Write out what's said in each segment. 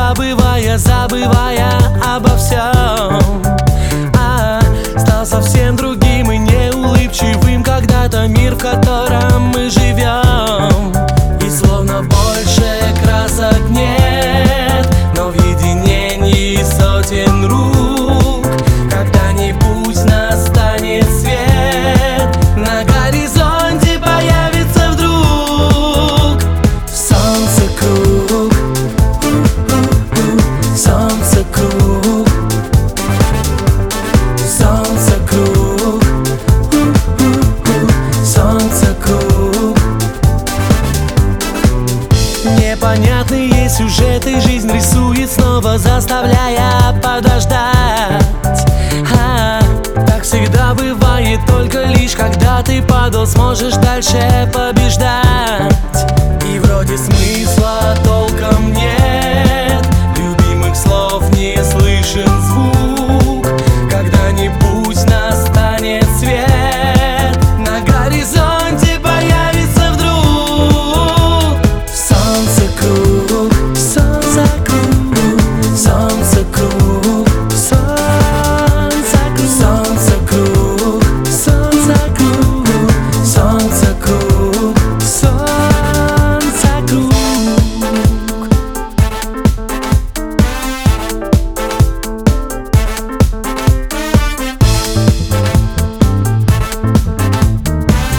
забывая обо всем, стал совсем другим и неулыбчивым когда-то мир, в котором мы живем. И словно больше красок нет, но в единении сотен рук когда-нибудь настанет свет, на горизонте появится вдруг солнце круг, солнце круг, солнце круг, солнце круг. Непонятные сюжеты жизнь рисует снова, заставляя подождать. Так всегда бывает, только лишь когда ты падал, сможешь дальше побеждать. И вроде смысла толком нет, любимых слов не слышен звук, когда-нибудь настанет свет, на горизонте появится вдруг солнце круг, солнце круг, солнце круг, солнце круг, солнце круг, солнце круг, солнце круг.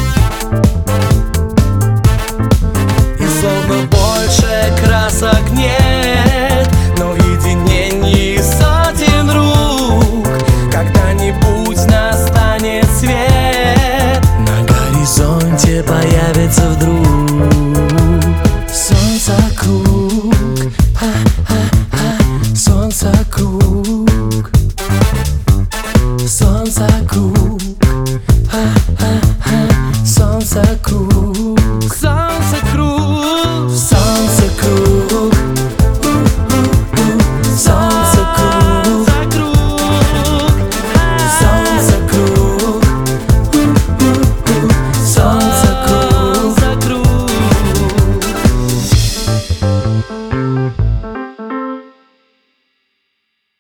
И словно больше красок нет,